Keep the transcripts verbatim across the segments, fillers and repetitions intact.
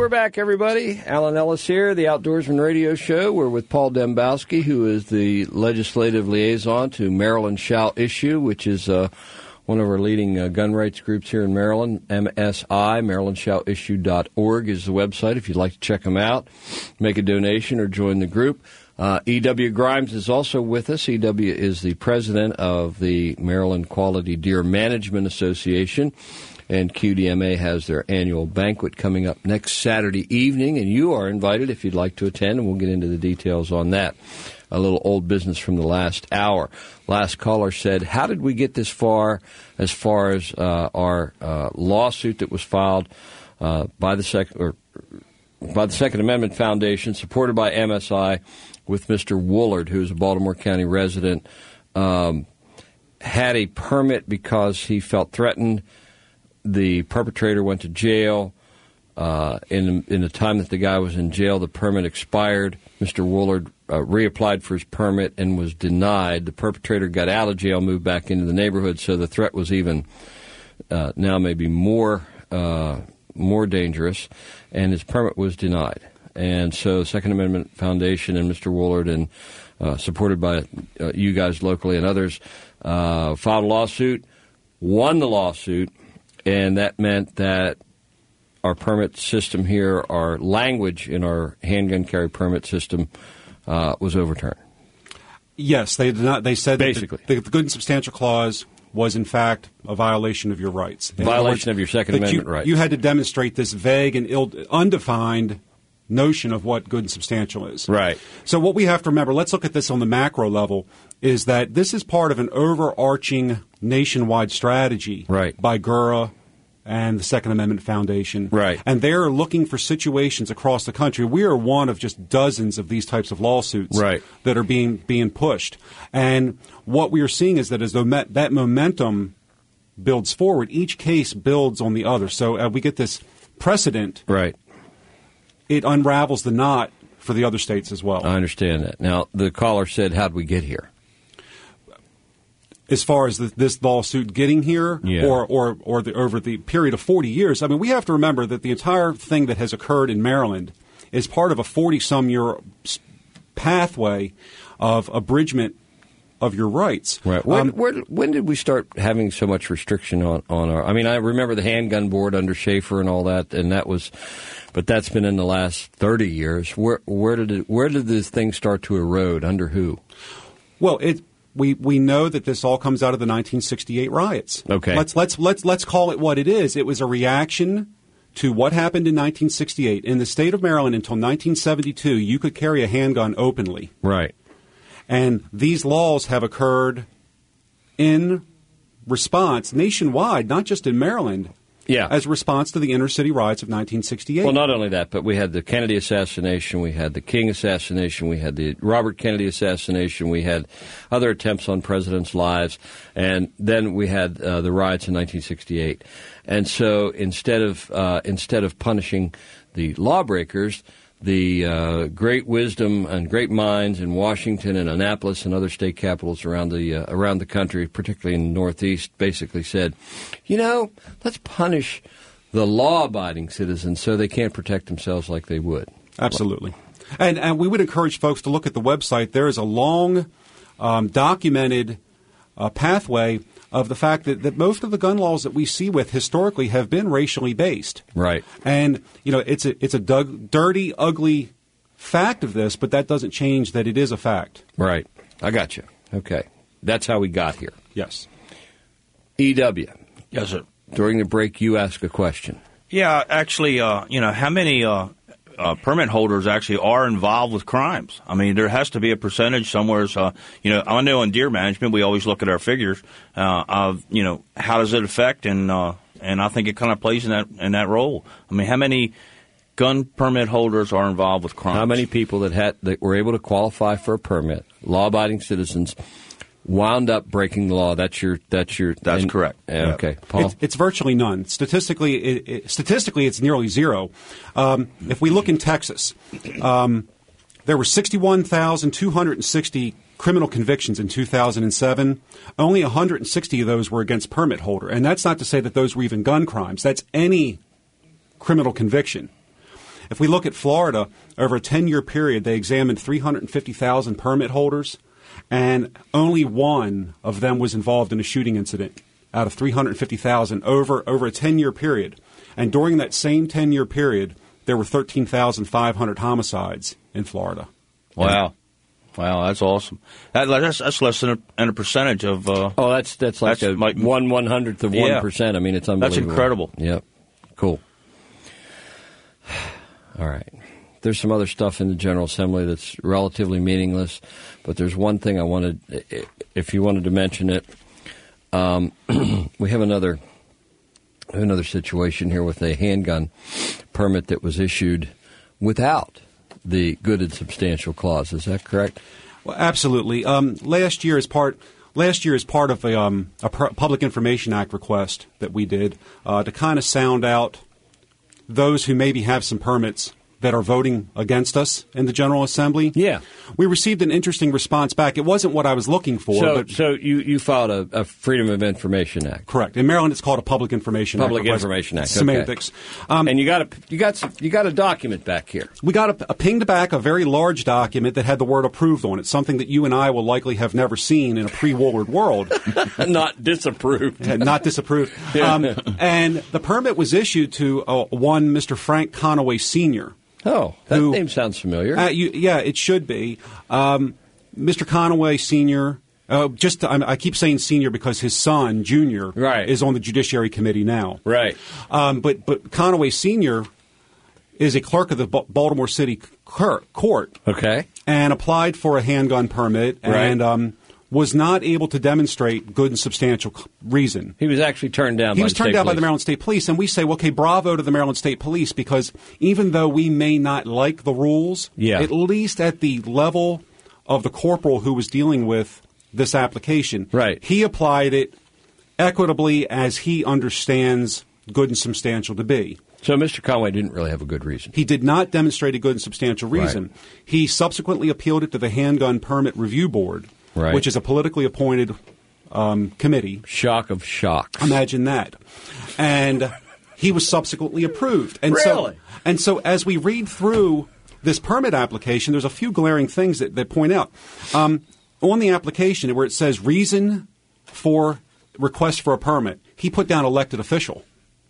back, everybody. Alan Ellis here, the Outdoorsman Radio Show. We're with Paul Dembowski, who is the legislative liaison to Maryland Shall Issue, which is uh, one of our leading uh, gun rights groups here in Maryland. M S I, maryland shall issue dot org is the website if you'd like to check them out, make a donation, or join the group. Uh, E W. Grimes is also with us. E W is the president of the Maryland Quality Deer Management Association. And Q D M A has their annual banquet coming up next Saturday evening, and you are invited if you'd like to attend, and we'll get into the details on that. A little old business from the last hour. Last caller said, how did we get this far as far as uh, our uh, lawsuit that was filed uh, by the sec- or by the Second Amendment Foundation, supported by M S I, with Mister Woolard, who's a Baltimore County resident, um, had a permit because he felt threatened. The perpetrator went to jail. Uh, in in the time that the guy was in jail, the permit expired. Mister Woolard uh, reapplied for his permit and was denied. The perpetrator got out of jail, moved back into the neighborhood, so the threat was even uh, now maybe more uh, more dangerous, and his permit was denied. And so Second Amendment Foundation and Mister Woolard, and uh, supported by uh, you guys locally and others, uh, filed a lawsuit, won the lawsuit. And that meant that our permit system here, our language in our handgun carry permit system, uh, was overturned. Yes, they did not. They said basically that the, the good and substantial clause was in fact a violation of your rights. In violation words, of your Second Amendment you, rights. You had to demonstrate this vague and Ill, undefined notion of what good and substantial is. Right. So what we have to remember, let's look at this on the macro level, is that this is part of an overarching nationwide strategy right. by G U R A and the Second Amendment Foundation. Right. And they're looking for situations across the country. We are one of just dozens of these types of lawsuits right. that are being being pushed. And what we are seeing is that as the, that momentum builds forward, each case builds on the other. So uh, we get this precedent. Right. It unravels the knot for the other states as well. I understand that. Now, the caller said, how'd we get here? As far as the, this lawsuit getting here, yeah. or or, or the, over the period of forty years, I mean, we have to remember that the entire thing that has occurred in Maryland is part of a forty-some-year pathway of abridgment of your rights. Right. When, um, where, when did we start having so much restriction on, on our... I mean, I remember the handgun board under Schaefer and all that, and that was... But that's been in the last thirty years. Where, where did it, where did this thing start to erode? Under who? Well, it... We we know that this all comes out of the nineteen sixty-eight riots. Okay. Let's let's let's let's call it what it is. It was a reaction to what happened in nineteen sixty-eight. In the state of Maryland until nineteen seventy-two, you could carry a handgun openly. Right. And these laws have occurred in response nationwide, not just in Maryland. Yeah. As a response to the inner city riots of nineteen sixty-eight. Well, not only that, but we had the Kennedy assassination, we had the King assassination, we had the Robert Kennedy assassination, we had other attempts on presidents' lives, and then we had uh, the riots in nineteen sixty-eight. And so instead of uh, instead of punishing the lawbreakers, the uh, great wisdom and great minds in Washington and Annapolis and other state capitals around the uh, around the country, particularly in the Northeast, basically said, you know, let's punish the law-abiding citizens so they can't protect themselves like they would. Absolutely. And, and we would encourage folks to look at the website. There is a long, um, documented uh, pathway of the fact that, that most of the gun laws that we see with historically have been racially based. Right. And, you know, it's a, it's a dug, dirty, ugly fact of this, but that doesn't change that it is a fact. Right. I got you. Okay. That's how we got here. Yes. E W. Yes, sir. During the break, you ask a question. Yeah, actually, uh, you know, how many uh, uh, permit holders actually are involved with crimes? I mean, there has to be a percentage somewhere. Uh, you know, I know in deer management we always look at our figures uh, of, you know, how does it affect, and uh, and I think it kind of plays in that in that role. I mean, how many gun permit holders are involved with crimes? How many people that had that were able to qualify for a permit, law-abiding citizens, wound up breaking the law? That's your. That's your. That's and, correct. Uh, okay, Paul. It's, it's virtually none. Statistically, it, it, statistically, it's nearly zero. Um, if we look in Texas, um, there were sixty-one thousand two hundred sixty criminal convictions in two thousand seven. Only one hundred sixty of those were against permit holder, and that's not to say that those were even gun crimes. That's any criminal conviction. If we look at Florida, over a ten-year period, they examined three hundred fifty thousand permit holders, and only one of them was involved in a shooting incident out of three hundred fifty thousand over, over a ten-year period. And during that same ten-year period, there were thirteen thousand five hundred homicides in Florida. Wow. Wow, that's awesome. That, that's, that's less than a, than a percentage of... Uh, oh, that's that's like that's a like, one one-hundredth of one percent. Yeah. I mean, it's unbelievable. That's incredible. Yep. Cool. All right. There's some other stuff in the General Assembly that's relatively meaningless, but there's one thing I wanted, if you wanted to mention it. Um, we have another another situation here with a handgun permit that was issued without the good and substantial clause. Is that correct? Well, absolutely. Um, last year, as part last year, as part of a, um, a Public Information Act request that we did uh, to kind of sound out those who maybe have some permits that are voting against us in the General Assembly. Yeah. We received an interesting response back. It wasn't what I was looking for. So, but so you, you filed a, a Freedom of Information Act. Correct. In Maryland, it's called a Public Information Public Act. Public Information Act. Semantics. Okay. Um, and you got a you got some, you got a document back here. We got a, a pinged back a very large document that had the word approved on it, something that you and I will likely have never seen in a pre-Woolward world. Not disapproved. Not disapproved. Um, and the permit was issued to uh, one Mister Frank Conaway Senior Oh, that who, name sounds familiar. Uh, you, yeah, it should be. Um, Mister Conaway Senior, uh, just to, I, I keep saying senior because his son, Junior, right. is on the Judiciary Committee now. Right. Um, but, but Conaway Senior is a clerk of the B- Baltimore City cur- Court. Okay. And applied for a handgun permit and right. um, was not able to demonstrate good and substantial reason. He was actually turned down He by was the turned state down by police. the Maryland State Police, and we say, well, okay, bravo to the Maryland State Police, because even though we may not like the rules, yeah. at least at the level of the corporal who was dealing with this application, right. he applied it equitably as he understands good and substantial to be. So Mister Conway didn't really have a good reason. He did not demonstrate a good and substantial reason. Right. He subsequently appealed it to the Handgun Permit Review Board, right. which is a politically appointed um, committee. Shock of shocks. Imagine that. And he was subsequently approved. And really? So, and so as we read through this permit application, there's a few glaring things that, that point out. Um, on the application where it says reason for request for a permit, he put down elected official.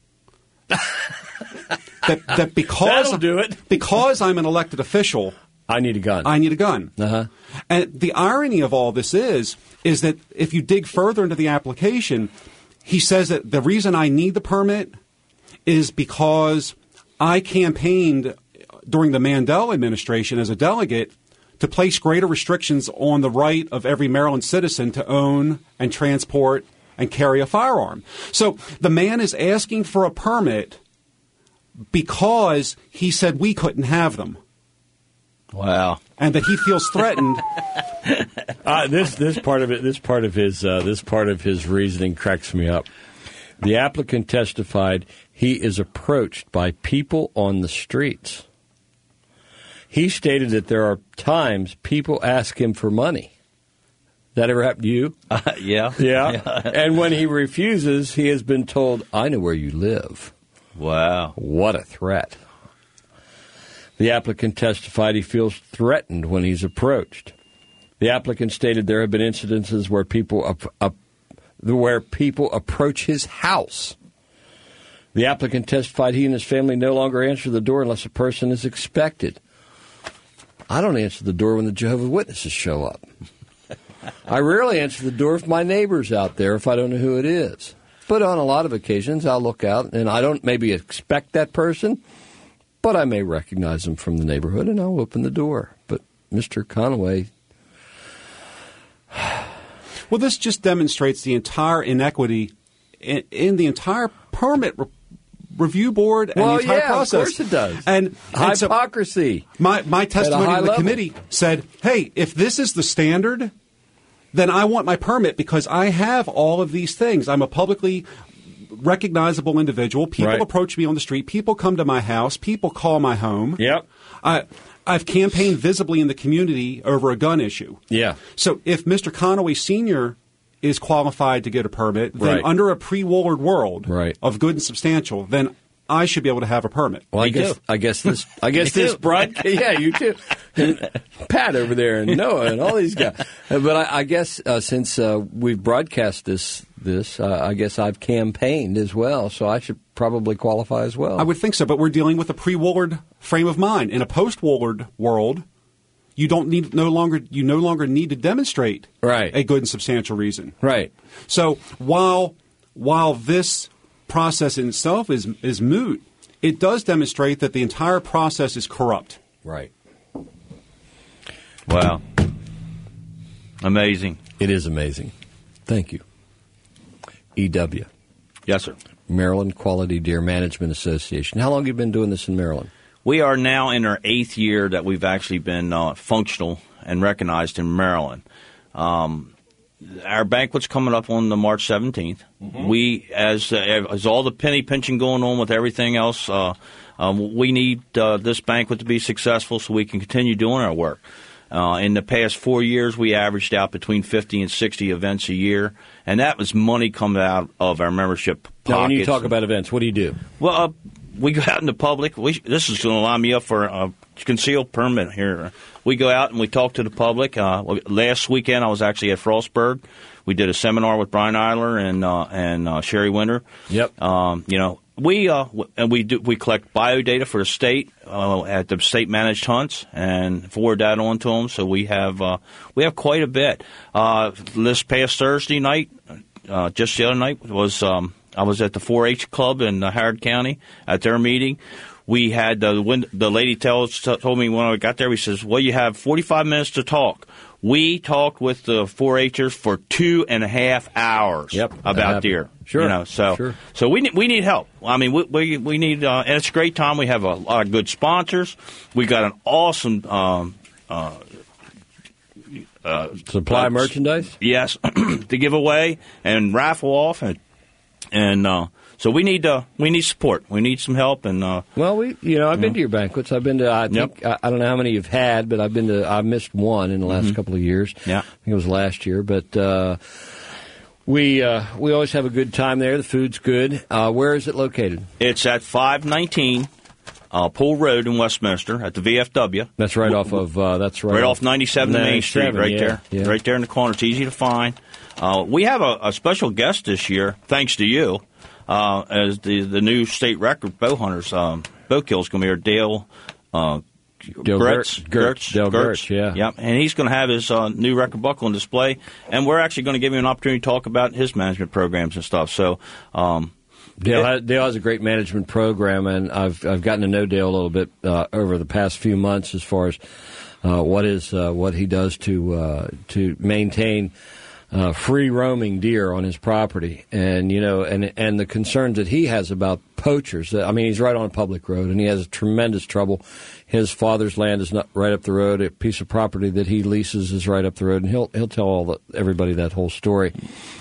that, that because That'll do it. because I'm an elected official, I need a gun. I need a gun. Uh-huh. And the irony of all this is, is that if you dig further into the application, he says that the reason I need the permit is because I campaigned during the Mandel administration as a delegate to place greater restrictions on the right of every Maryland citizen to own and transport and carry a firearm. So the man is asking for a permit because he said we couldn't have them. Wow. And that he feels threatened. uh, this this part of it, this part of his uh, this part of his reasoning cracks me up. The applicant testified he is approached by people on the streets. He stated that there are times people ask him for money. That ever happened to you? Uh, yeah. yeah. yeah. And when he refuses, he has been told, "I know where you live." Wow. What a threat. The applicant testified he feels threatened when he's approached. The applicant stated there have been incidences where people up, up, where people approach his house. The applicant testified he and his family no longer answer the door unless a person is expected. I don't answer the door when the Jehovah's Witnesses show up. I rarely answer the door if my neighbor's out there if I don't know who it is. But on a lot of occasions, I'll look out, and I don't maybe expect that person, but I may recognize them from the neighborhood, and I'll open the door. But Mister Conaway... Well, this just demonstrates the entire inequity in, in the entire permit re- review board and well, the entire yeah, process. Of course it does. And, and so hypocrisy. my, my testimony to the level. committee said, hey, if this is the standard, then I want my permit because I have all of these things. I'm a publicly recognizable individual. People right. approach me on the street. People come to my house. People call my home. Yep. I, I've campaigned visibly in the community over a gun issue. Yeah. So if Mister Conaway Senior is qualified to get a permit, then right. under a pre-Woolward world right. of good and substantial, then I should be able to have a permit. Well, I Me guess too. I guess this I guess this too. broadcast. Yeah, you too. And Pat over there and Noah and all these guys. Uh, But I, I guess uh, since uh, we've broadcast this, this uh, I guess I've campaigned as well, so I should probably qualify as well. I would think so, but we're dealing with a pre-Woolard frame of mind. In a post-Woolard world, you don't need no longer you no longer need to demonstrate Right. a good and substantial reason. Right. So while while this process in itself is is moot, it does demonstrate that the entire process is corrupt. Right. Wow. Amazing. It is amazing. Thank you. E W. Yes, sir. Maryland Quality Deer Management Association. How long have you been doing this in Maryland? We are now in our eighth year that we've actually been uh, functional and recognized in Maryland. Um, our banquet's coming up on the March seventeenth. Mm-hmm. We, as uh, as all the penny pinching going on with everything else, uh, um, we need uh, this banquet to be successful so we can continue doing our work. Uh, in the past four years, we averaged out between fifty and sixty events a year, and that was money coming out of our membership pockets. Now, when you talk about events, what do you do? Well, uh, we go out in the public. We, this is going to line me up for a concealed permit here. We go out and we talk to the public. Uh, last weekend, I was actually at Frostburg. We did a seminar with Brian Eiler and uh, and uh, Sherry Winter. Yep. Um, you know, we uh, w- and we do we collect biodata for the state uh, at the state managed hunts and forward that on to them. So we have uh, we have quite a bit. Uh, this past Thursday night, uh, just the other night was. Um, I was at the four H club in uh, Howard County at their meeting. We had uh, when the lady tells, told me when I got there, he says, well, you have forty-five minutes to talk. We talked with the four H'ers for two and a half hours yep, about deer. Sure. You know, so sure. so we need, we need help. I mean, we we, we need, uh, and it's a great time. We have a lot of good sponsors. We got an awesome um, uh, uh, Supply uh, merchandise? Yes, to give away and raffle off and. And uh, so we need uh, we need support. We need some help. And uh, well, we you know I've been to your banquets. I've been to I think Yep. I, I don't know how many you've had, but I've been to I missed one in the last Mm-hmm. couple of years. Yeah. I think it was last year. But uh, we uh, we always have a good time there. The food's good. Uh, where is it located? it's at five nineteen uh, Pool Road in Westminster at the V F W. That's right off of uh, that's right, Right off ninety-seven Main Street, right yeah, there, yeah. right there in the corner. It's easy to find. Uh, we have a, a special guest this year, thanks to you. Uh, as the the new state record bow hunters, um, bow kill is going to be here, Dale uh, Dale Gertz, Gertz, Gertz, Dale Gertz, yeah. Yep, and he's going to have his uh, new record buckle on display, and we're actually going to give him an opportunity to talk about his management programs and stuff. So, um, Dale, it- has, Dale has a great management program, and I've I've gotten to know Dale a little bit uh, over the past few months as far as uh, what is uh, what he does to uh, to maintain uh, free roaming deer on his property, and you know, and and the concerns that he has about poachers. I mean, he's right on a public road, and he has tremendous trouble. His father's land is not right up the road. A piece of property that he leases is right up the road, and he'll he'll tell all the, everybody that whole story.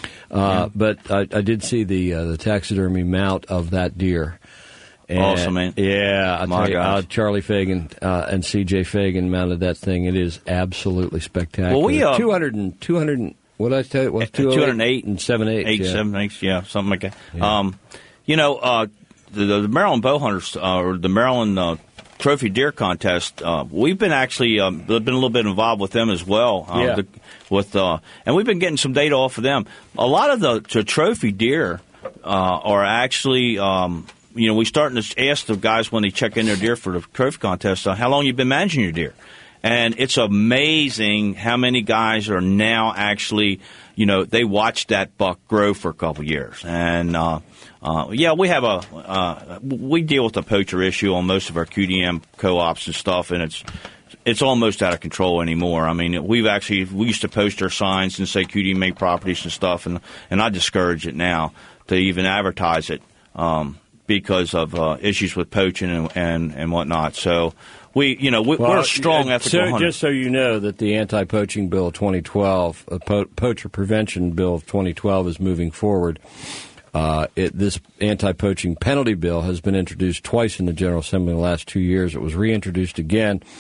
Uh, yeah. But I, I did see the uh, the taxidermy mount of that deer. And, awesome, man. Yeah, I My tell you, uh, gosh. Charlie Fagan uh, and C J Fagan mounted that thing. It is absolutely spectacular. Well, we, uh, two hundred and, two hundred, what did I tell you? What, two hundred eight and seven eighths. Eight, yeah. seven eighths, yeah, something like that. Yeah. Um, you know, uh, the, the Maryland Bow Hunters, uh, or the Maryland uh, Trophy Deer Contest, uh, we've been actually um, been a little bit involved with them as well. Uh, Yeah. the, with uh, and we've been getting some data off of them. A lot of the, the trophy deer uh, are actually, um, you know, we starting to ask the guys when they check in their deer for the trophy contest, uh, how long you been managing your deer. And it's amazing how many guys are now actually, you know, they watch that buck grow for a couple years. And, uh, uh, yeah, we have a, uh, we deal with the poacher issue on most of our Q D M co-ops and stuff, and it's, it's almost out of control anymore. I mean, we've actually, we used to post our signs and say Q D M A properties and stuff, and, and I discourage it now to even advertise it, um, because of, uh, issues with poaching and, and, and whatnot. So, We, you know, we, Well, we're a strong uh, ethical so, hunter. Just so you know that the anti-poaching bill of twenty twelve, the po- poacher prevention bill of twenty twelve is moving forward. Uh, it, this anti-poaching penalty bill has been introduced twice in the General Assembly in the last two years. It was reintroduced again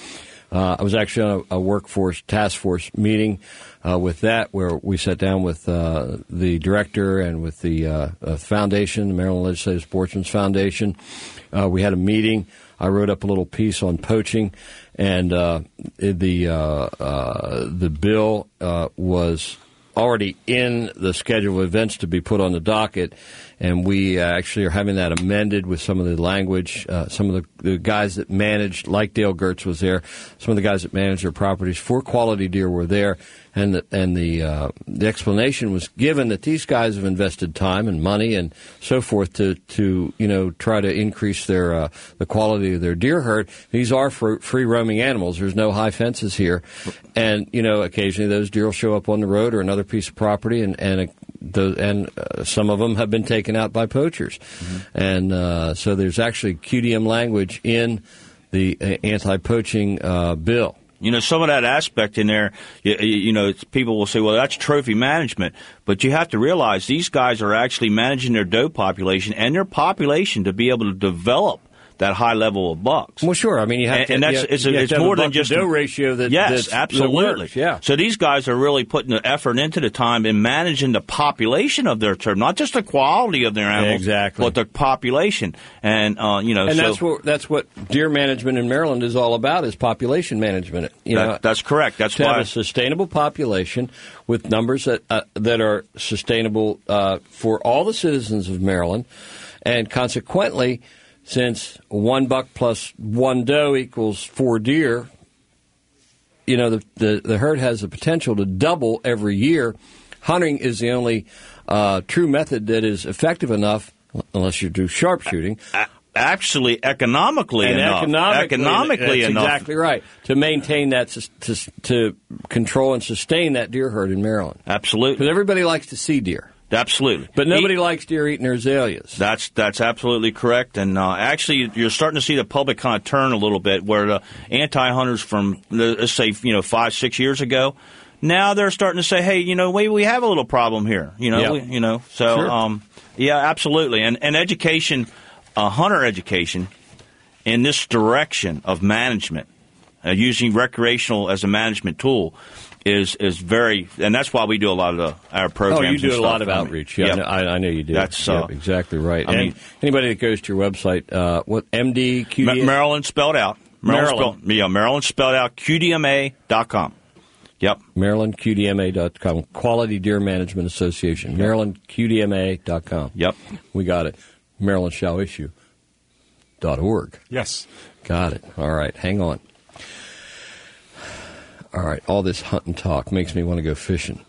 Uh, I was actually on a, a workforce task force meeting uh, with that, where we sat down with uh, the director and with the uh, uh, foundation, the Maryland Legislative Sportsmen's Foundation. Uh, we had a meeting. I wrote up a little piece on poaching, and uh, the uh, uh, the bill uh, was already in the schedule of events to be put on the docket, and we uh, actually are having that amended with some of the language. Uh, some of the, the guys that managed, like Dale Gertz was there, some of the guys that managed their properties for quality deer were there, and the, and the uh, the explanation was given that these guys have invested time and money and so forth to, to you know try to increase their uh, the quality of their deer herd. These are free roaming animals. There's no high fences here, and you know occasionally those deer will show up on the road or another piece of property, and and. Uh, The, and uh, some of them have been taken out by poachers. Mm-hmm. And uh, so there's actually Q D M language in the uh, anti-poaching uh, bill. You know, some of that aspect in there, you, you know, it's, people will say, well, that's trophy management. But you have to realize these guys are actually managing their doe population and their population to be able to develop that high level of bucks. Well, sure. I mean, you have and, to. And that's you have, it's, you have it's to have more a than just doe ratio that. Yes, that's, absolutely. That works. Yeah. So these guys are really putting the effort into the time in managing the population of their herd, not just the quality of their animals, exactly, but the population. And uh, you know, and so, that's what that's what deer management in Maryland is all about: is population management. You that, know, that's correct. That's to why have a sustainable population with numbers that uh, that are sustainable uh, for all the citizens of Maryland, and consequently. Since one buck plus one doe equals four deer, you know, the, the, the herd has the potential to double every year. Hunting is the only uh, true method that is effective enough, unless you do sharpshooting. Actually, economically and enough. Economically, economically that's enough. exactly right. To maintain that, to, to control and sustain that deer herd in Maryland. Absolutely. Because everybody likes to see deer. Absolutely. But nobody Eat, likes deer eating their azaleas. That's that's absolutely correct. And uh, actually, you're starting to see the public kind of turn a little bit, where the anti-hunters from, let's say, you know, five, six years ago, now they're starting to say, hey, you know, we we have a little problem here. You know, yep. we, you know. So, sure. um, yeah, absolutely. And, and education, uh, hunter education in this direction of management, uh, using recreational as a management tool, is is very, and that's why we do a lot of the, our programs. Oh, you do and a lot stuff. of outreach. Yeah, yep. I, I know you do. That's yep, uh, exactly right. I and mean, anybody that goes to your website, uh, what M D Q D M A? Ma- Maryland spelled out. Maryland, Maryland. Spelled, yeah, Maryland spelled out Q D M A dot com. Yep. Maryland Q D M A dot com. Quality Deer Management Association. Yep. Maryland Q D M A dot com. Yep. We got it. Maryland Shall Issue dot org. Yes. Got it. All right. Hang on. All right, all this hunting talk makes me want to go fishing.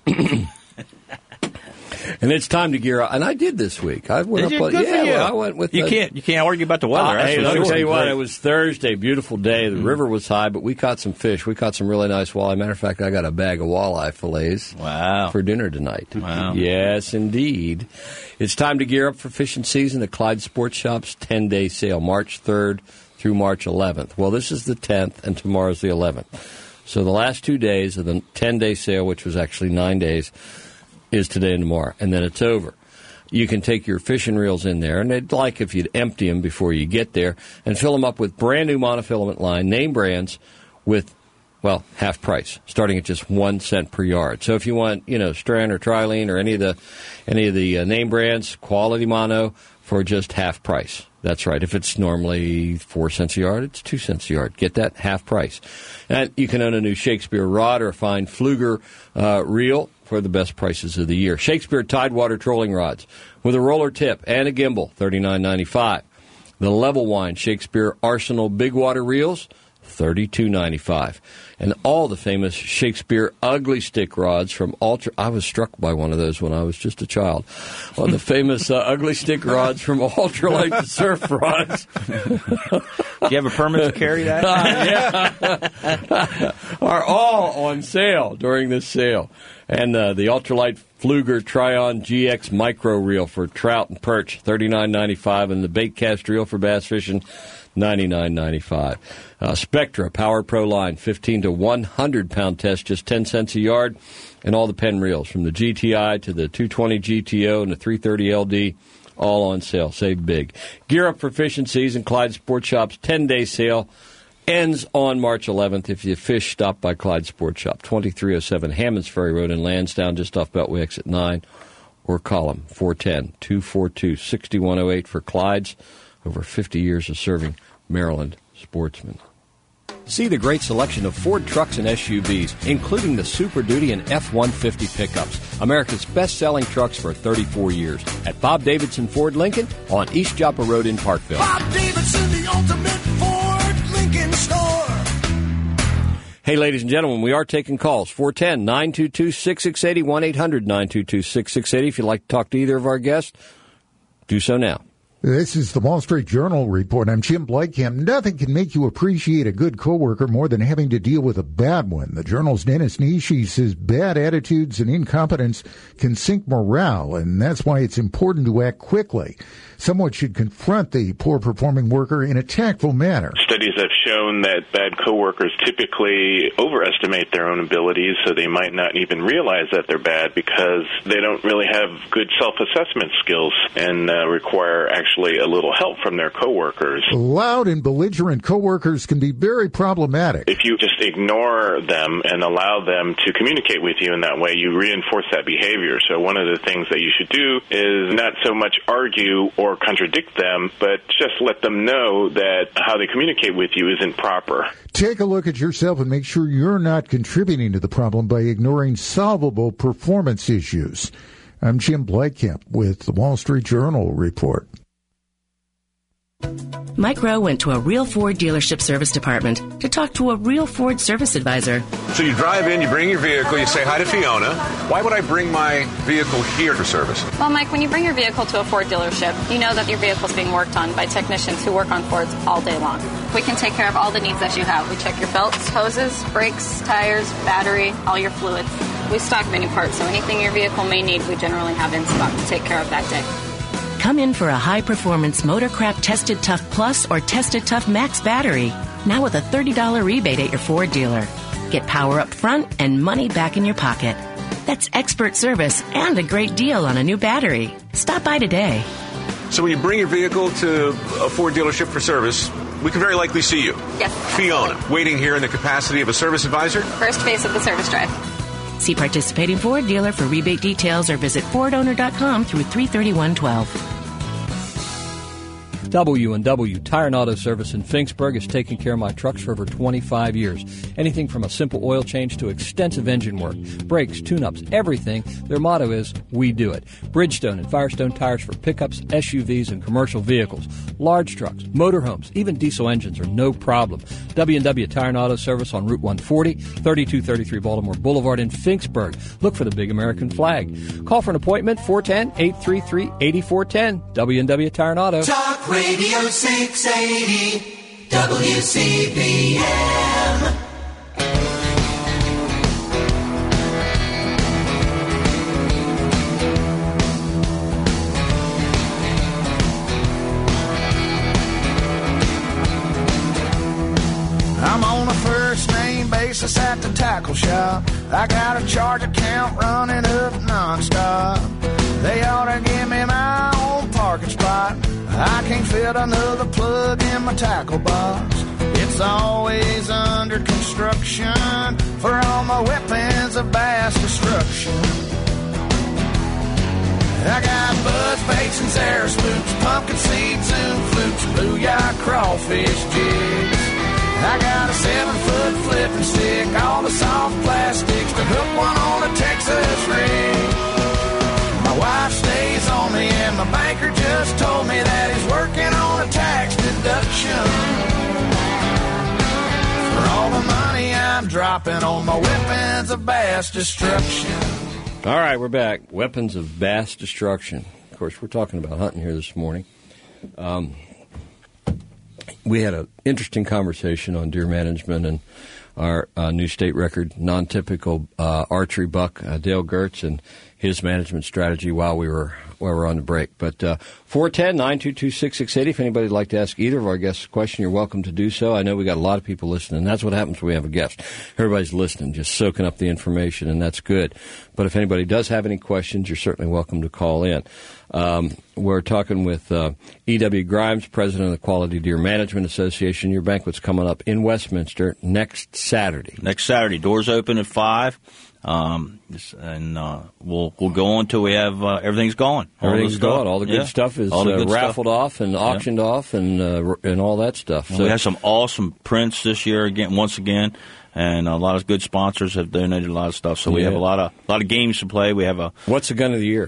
And it's time to gear up. And I did this week. I went did up. You? Good yeah, for you. well, I went with. You the, can't. You can't argue about the weather. Uh, That's hey, for let me sure. tell you what. Great. It was Thursday, beautiful day. The mm. river was high, but we caught some fish. We caught some really nice walleye. Matter of fact, I got a bag of walleye fillets. Wow. For dinner tonight. Wow. Yes, indeed. It's time to gear up for fishing season. The Clyde Sports Shop's ten-day sale, March third through March eleventh. Well, this is the tenth, and tomorrow's the eleventh. So the last two days of the ten-day sale, which was actually nine days, is today and tomorrow, and then it's over. You can take your fishing reels in there, and they'd like if you'd empty them before you get there, and fill them up with brand-new monofilament line, name brands, with, well, half price, starting at just one cent per yard. So if you want, you know, Strand or Trilene or any of the any of the uh, name brands, quality mono, for just half price. That's right. If it's normally four cents a yard, it's two cents a yard. Get that half price. And you can own a new Shakespeare rod or a fine Pfluger uh, reel for the best prices of the year. Shakespeare Tidewater trolling rods with a roller tip and a gimbal, thirty-nine ninety-five. The Level Wine Shakespeare Arsenal Big Water reels, thirty-two ninety-five. And all the famous Shakespeare Ugly Stick rods from Ultra. I was struck by one of those when I was just a child. On the famous uh, Ugly Stick rods from Ultralight Surf Rods. Do you have a permit to carry that? Uh, yeah. Are all on sale during this sale. And uh, the Ultralight Pfluger Trion G X Micro Reel for trout and perch, thirty-nine ninety-five, and the bait cast reel for bass fishing, ninety-nine ninety-five. Uh, Spectra Power Pro line, fifteen to one hundred pound test, just ten cents a yard, and all the Penn reels from the G T I to the two twenty G T O and the three thirty L D, all on sale. Save big. Gear up for fishing season. Clyde Sports Shop's ten-day sale ends on March eleventh. If you fish, stop by Clyde Sports Shop, twenty-three oh seven Hammonds Ferry Road in Lansdowne, just off Beltway Exit nine, or call them, four one zero, two four two, six one zero eight for Clyde's. Over fifty years of serving Maryland sportsmen. See the great selection of Ford trucks and S U Vs, including the Super Duty and F one fifty pickups, America's best-selling trucks for thirty-four years, at Bob Davidson Ford Lincoln on East Joppa Road in Parkville. Bob Davidson, the ultimate Ford Lincoln store. Hey, ladies and gentlemen, we are taking calls, four one zero, nine two two, six six eight zero, one eight hundred, nine two two, six six eight zero. If you'd like to talk to either of our guests, do so now. This is the Wall Street Journal report. I'm Jim Blakekamp. Nothing can make you appreciate a good coworker more than having to deal with a bad one. The Journal's Dennis Nishi says bad attitudes and incompetence can sink morale, and that's why it's important to act quickly. Someone should confront the poor-performing worker in a tactful manner. Studies have shown that bad coworkers typically overestimate their own abilities, so they might not even realize that they're bad because they don't really have good self-assessment skills and uh, require actually a little help from their coworkers. Loud and belligerent coworkers can be very problematic. If you just ignore them and allow them to communicate with you in that way, you reinforce that behavior. So one of the things that you should do is not so much argue or contradict them, but just let them know that how they communicate with you isn't proper. Take a look at yourself and make sure you're not contributing to the problem by ignoring solvable performance issues. I'm Jim Blakekamp with the Wall Street Journal report. Mike Rowe went to a real Ford dealership service department to talk to a real Ford service advisor. So you drive in, you bring your vehicle, you say hi to Fiona. Why would I bring my vehicle here for service? Well, Mike, when you bring your vehicle to a Ford dealership, you know that your vehicle's being worked on by technicians who work on Fords all day long. We can take care of all the needs that you have. We check your belts, hoses, brakes, tires, battery, all your fluids. We stock many parts, so anything your vehicle may need, we generally have in stock to take care of that day. Come in for a high-performance Motorcraft Tested Tough Plus or Tested Tough Max battery, now with a thirty dollars rebate at your Ford dealer. Get power up front and money back in your pocket. That's expert service and a great deal on a new battery. Stop by today. So when you bring your vehicle to a Ford dealership for service, we can very likely see you. Yes. Fiona, waiting here in the capacity of a service advisor? First phase of the service drive. See participating Ford dealer for rebate details or visit Ford Owner dot com through three thirty-one twelve. W and W Tire and Auto Service in Finksburg has taken care of my trucks for over twenty-five years. Anything from a simple oil change to extensive engine work, brakes, tune-ups, everything. Their motto is, we do it. Bridgestone and Firestone tires for pickups, S U Vs, and commercial vehicles. Large trucks, motorhomes, even diesel engines are no problem. W and W Tire and Auto Service on Route one forty, thirty-two thirty-three Baltimore Boulevard in Finksburg. Look for the big American flag. Call for an appointment, four one zero, eight three three, eight four one zero. W and W Tire and Auto. Talk Radio six eighty W C B M. I'm on a first name basis at the tackle shop. I got a charge account running up nonstop. They ought to give me my own parking spot. I can't fit another plug in my tackle box. It's always under construction for all my weapons of mass destruction. I got buzz baits and Xeris loops, pumpkin seeds, zoom flukes, booyah crawfish jigs. I got a seven-foot flipping stick, all the soft plastics to hook one on a Texas rig. My wife stays on me and my banker just told me that he's working on a tax deduction for all the money I'm dropping on my weapons of mass destruction. All right, we're back. Weapons of mass destruction. Of course, we're talking about hunting here this morning. Um, we had an interesting conversation on deer management, and our uh, new state record non-typical uh, archery buck, uh, Dale Gertz, and his management strategy while we were while we were on the break. But uh, four one zero, nine two two, six six eight zero, if anybody would like to ask either of our guests a question, you're welcome to do so. I know we got a lot of people listening. That's what happens when we have a guest. Everybody's listening, just soaking up the information, and that's good. But if anybody does have any questions, you're certainly welcome to call in. Um, we're talking with uh, E W. Grimes, president of the Quality Deer Management Association. Your banquet's coming up in Westminster next Saturday. Next Saturday. Doors open at five. Um, and uh, we'll we'll go on till we have uh, everything's gone. All Everything's gone. All the good yeah. stuff is uh, raffled stuff. off and auctioned yeah. off and uh, and all that stuff. And so we have some awesome prints this year again, once again, and a lot of good sponsors have donated a lot of stuff. So we yeah. have a lot of a lot of games to play. We have a what's the gun of the year?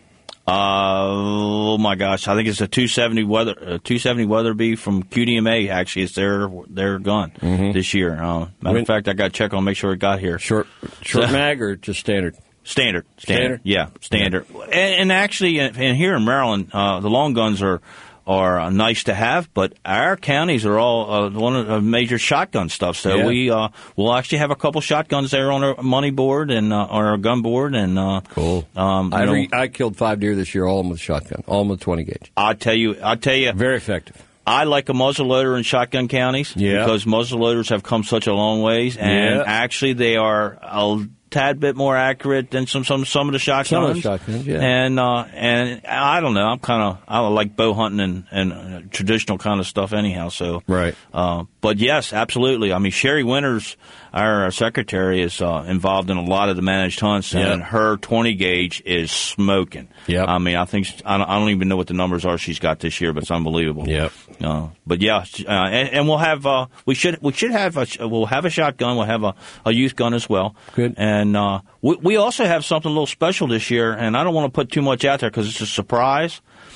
Uh, oh my gosh, I think it's a two seventy Weather a two seventy Weatherby from Q D M A. Actually, it's their their gun mm-hmm. this year. Uh, matter when, of fact, I got to check on make sure it got here. Short short so, mag or just standard? Standard, standard, standard? yeah, standard. Yeah. And, and actually, and here in Maryland, uh, the long guns are. are uh, nice to have, but our counties are all uh, one of the major shotgun stuff. So yeah. we uh, we'll actually have a couple shotguns there on our money board and uh, on our gun board. And uh, cool. Um, I, know, re- I killed five deer this year, all of them with shotgun, all of them with twenty gauge. I tell you, I tell you, very effective. I like a muzzleloader in shotgun counties yeah. because muzzleloaders have come such a long ways, and yeah. actually they are a tad bit more accurate than some some some of the shotguns. Some of the shotguns, yeah. And uh, and I don't know, I'm kind of I like bow hunting and, and uh, traditional kind of stuff anyhow. So right. Uh, but yes, absolutely. I mean, Sherry Winters, our, our secretary, is uh, involved in a lot of the managed hunts, yep. and her twenty gauge is smoking. Yeah. I mean, I think I don't, I don't even know what the numbers are she's got this year, but it's unbelievable. Yeah. Uh, but yeah, uh, and, and we'll have uh, we should we should have a, we'll have a shotgun. We'll have a, a youth gun as well. Good. And uh, we, we also have something a little special this year, and I don't want to put too much out there because it's a surprise.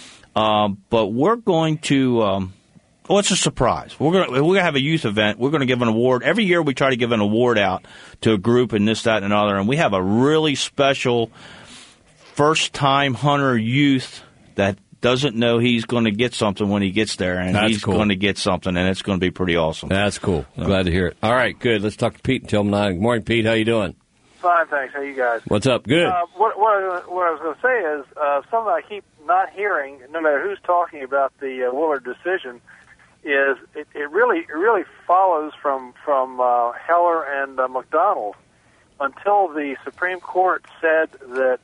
Uh, but we're going to. Um, Oh, it's a surprise. We're going to we're going to have a youth event. We're going to give an award. Every year we try to give an award out to a group and this, that, and another. And we have a really special first-time hunter youth that doesn't know he's going to get something when he gets there. And That's he's cool. going to get something, and it's going to be pretty awesome. That's cool. So. Glad to hear it. All right, good. Let's talk to Pete and tell him nine. Good morning, Pete. How you doing? Fine, thanks. How you guys? What's up? Good. Uh, what, what, I, what I was going to say is uh, something I keep not hearing, no matter who's talking about the uh, Willard decision, is it, it really it really follows from from uh, Heller and uh, McDonald until the Supreme Court said that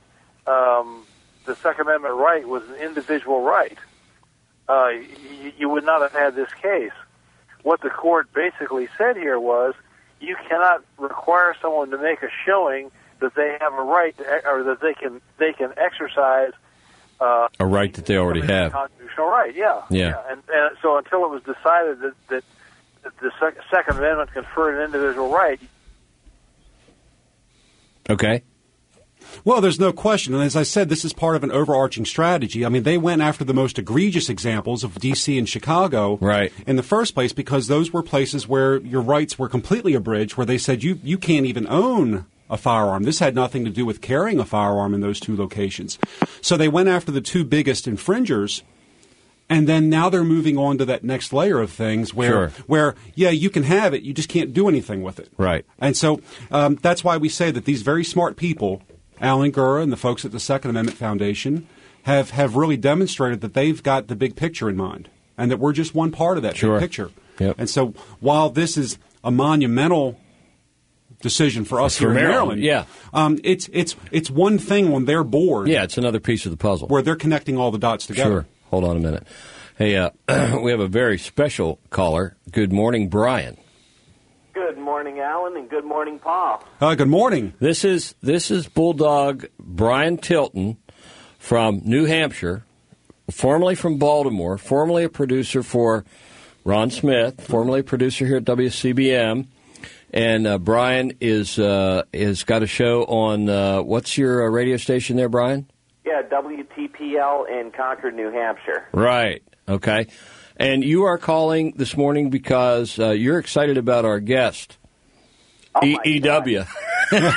um, the Second Amendment right was an individual right. Uh, you, you would not have had this case. What the court basically said here was you cannot require someone to make a showing that they have a right to, or that they can they can exercise. Uh, a right that they already have. Constitutional right, yeah. Yeah. yeah. And, and so until it was decided that, that, that the sec- Second Amendment conferred an individual right. Okay. Well, there's no question. And as I said, this is part of an overarching strategy. I mean, they went after the most egregious examples of D C and Chicago right. in the first place because those were places where your rights were completely abridged, where they said you, you can't even own a firearm. This had nothing to do with carrying a firearm in those two locations. So they went after the two biggest infringers, and then now they're moving on to that next layer of things where, sure. where yeah, you can have it, you just can't do anything with it. Right. And so um, that's why we say that these very smart people, Alan Gura and the folks at the Second Amendment Foundation, have, have really demonstrated that they've got the big picture in mind, and that we're just one part of that sure. big picture. Yep. And so while this is a monumental decision for us for here Maryland, in Maryland. Yeah, um, it's it's it's one thing on their board. Yeah, it's another piece of the puzzle where they're connecting all the dots together. Sure. Hold on a minute. Hey, uh, we have a very special caller. Good morning, Brian. Good morning, Alan, and good morning, Paul. Uh, good morning. This is this is Bulldog Brian Tilton from New Hampshire, formerly from Baltimore, formerly a producer for Ron Smith, formerly a producer here at W C B M. And uh, Brian is uh, is got a show on, uh, what's your uh, radio station there, Brian? Yeah, W T P L in Concord, New Hampshire. Right. Okay. And you are calling this morning because uh, you're excited about our guest, oh e- E W. this,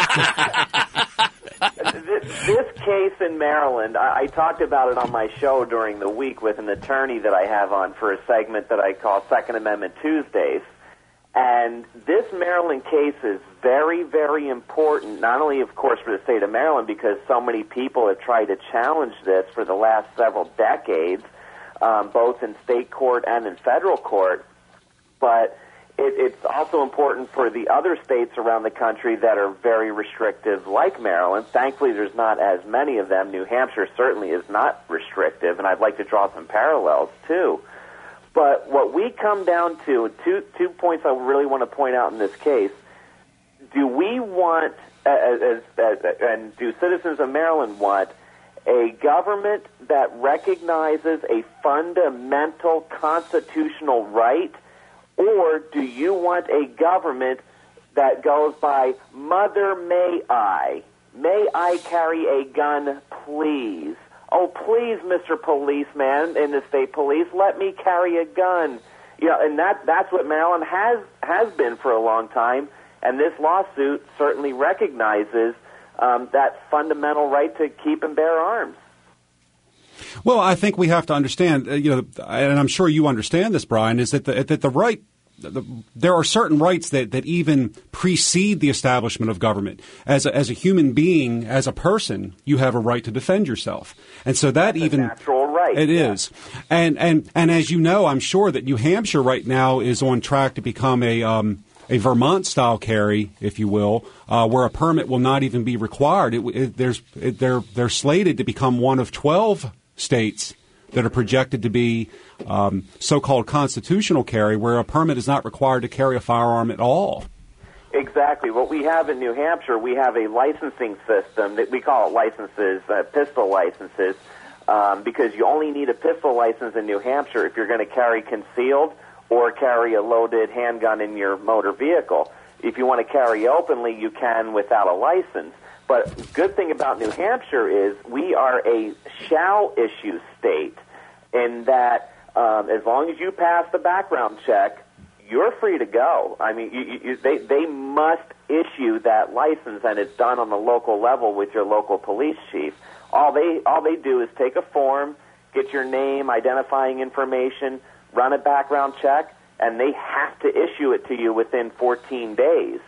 this case in Maryland, I, I talked about it on my show during the week with an attorney that I have on for a segment that I call Second Amendment Tuesdays. And this Maryland case is very, very important, not only, of course, for the state of Maryland, because so many people have tried to challenge this for the last several decades, um, both in state court and in federal court, but it, it's also important for the other states around the country that are very restrictive, like Maryland. Thankfully, there's not as many of them. New Hampshire certainly is not restrictive, and I'd like to draw some parallels, too. But what we come down to, two two points I really want to point out in this case. Do we want, as, as, as, and do citizens of Maryland want, a government that recognizes a fundamental constitutional right, or do you want a government that goes by, Mother, may I? May I carry a gun, please? Oh, please, Mister Policeman in the state police, let me carry a gun. You know, and that that's what Maryland has has been for a long time, and this lawsuit certainly recognizes um, that fundamental right to keep and bear arms. Well, I think we have to understand, uh, you know, and I'm sure you understand this, Brian, is that the, that the right The, there are certain rights that, that even precede the establishment of government. As a, as a human being, as a person, you have a right to defend yourself, and so that That's even a natural right. It yeah. is, and and and as you know, I'm sure that New Hampshire right now is on track to become a um, a Vermont style carry, if you will, uh, where a permit will not even be required. It, it, there's it, they're they're slated to become one of twelve states that are projected to be um, so-called constitutional carry, where a permit is not required to carry a firearm at all. Exactly. What we have in New Hampshire, we have a licensing system that we call it licenses, uh, pistol licenses, um, because you only need a pistol license in New Hampshire if you're going to carry concealed or carry a loaded handgun in your motor vehicle. If you want to carry openly, you can without a license. But the good thing about New Hampshire is we are a shall-issue state in that um, as long as you pass the background check, you're free to go. I mean, you, you, they, they must issue that license, and it's done on the local level with your local police chief. All they, all they do is take a form, get your name, identifying information, run a background check, and they have to issue it to you within fourteen days.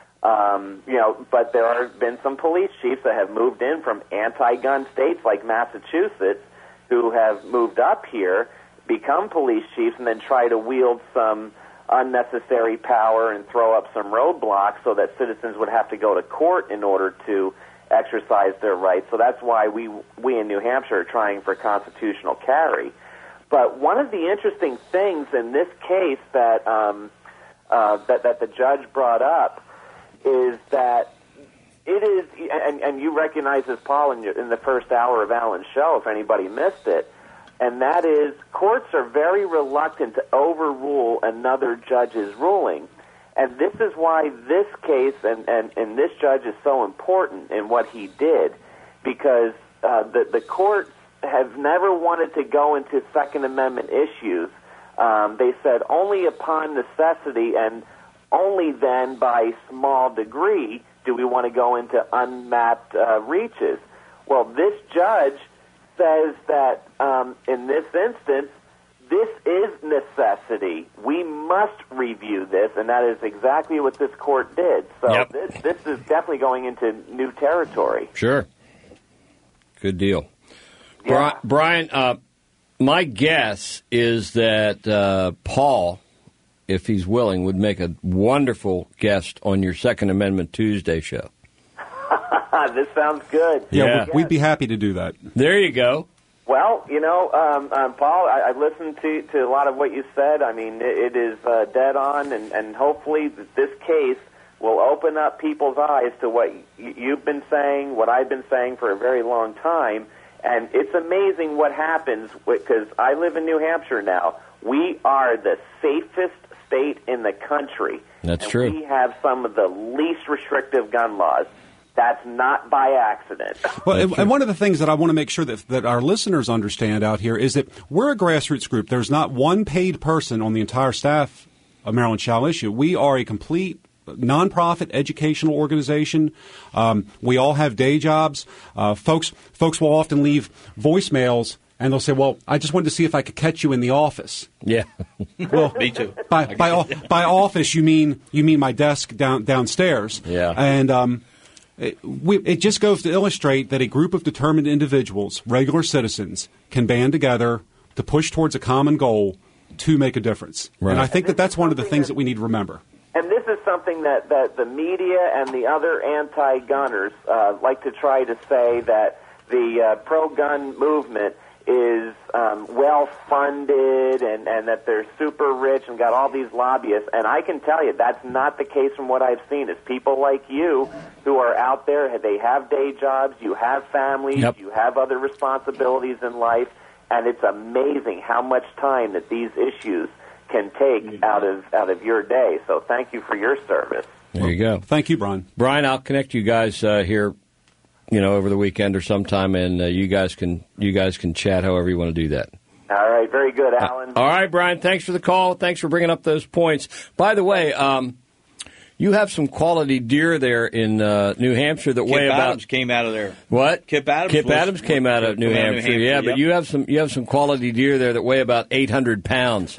Um, you know, but there have been some police chiefs that have moved in from anti-gun states like Massachusetts who have moved up here, become police chiefs, and then try to wield some unnecessary power and throw up some roadblocks so that citizens would have to go to court in order to exercise their rights. So that's why we we in New Hampshire are trying for constitutional carry. But one of the interesting things in this case that um, uh, that, that the judge brought up is that it is, and, and you recognize this, Paul, in, your, in the first hour of Alan's show, if anybody missed it, and that is courts are very reluctant to overrule another judge's ruling. And this is why this case and, and, and this judge is so important in what he did, because uh, the, the courts have never wanted to go into Second Amendment issues. Um, they said only upon necessity and only then by small degree do we want to go into unmapped uh, reaches. Well, this judge says that um, in this instance, this is necessity. We must review this, and that is exactly what this court did. So yep. this, this is definitely going into new territory. Sure. Good deal. Yeah. Bri- Brian, uh, my guess is that uh, Paul, if he's willing, would make a wonderful guest on your Second Amendment Tuesday show. This sounds good. Yeah, Yeah. We'd, we'd be happy to do that. There you go. Well, you know, um, um, Paul, I, I listened to, to a lot of what you said. I mean, it, it is uh, dead on, and, and hopefully this case will open up people's eyes to what y- you've been saying, what I've been saying for a very long time. And it's amazing what happens, because I live in New Hampshire now. We are the safest state in the country. That's and true. We have some of the least restrictive gun laws. That's not by accident. Well, and, and one of the things that I want to make sure that, that our listeners understand out here is that we're a grassroots group. There's not one paid person on the entire staff of Maryland Shall Issue. We are a complete nonprofit educational organization. Um, we all have day jobs. Uh, folks, folks will often leave voicemails and they'll say, "Well, I just wanted to see if I could catch you in the office." Yeah, well, me too. By by, o- by office, you mean you mean my desk down downstairs. Yeah, and um, it, we, it just goes to illustrate that a group of determined individuals, regular citizens, can band together to push towards a common goal to make a difference. Right. And I think that that's one of the things that we need to remember. And this is something that, that the media and the other anti-gunners uh, like to try to say, that the uh, pro-gun movement is um, well-funded and, and that they're super rich and got all these lobbyists. And I can tell you that's not the case from what I've seen. It's people like you who are out there. They have day jobs. You have families. Yep. You have other responsibilities in life. And it's amazing how much time that these issues can take out of out of your day. So thank you for your service. There you go. Thank you, Brian. Brian, I'll connect you guys uh, here, you know, over the weekend or sometime, and uh, you guys can you guys can chat however you want to do that. All right, very good, Alan. Uh, all right, Brian. Thanks for the call. Thanks for bringing up those points. By the way, um, you have some quality deer there in uh, New Hampshire that Kip weigh about. Adams came out of there. What? Kip Adams. Kip was, Adams came out of New came Hampshire. out of New Hampshire. Yeah, Yep. but you have some you have some quality deer there that weigh about eight hundred pounds.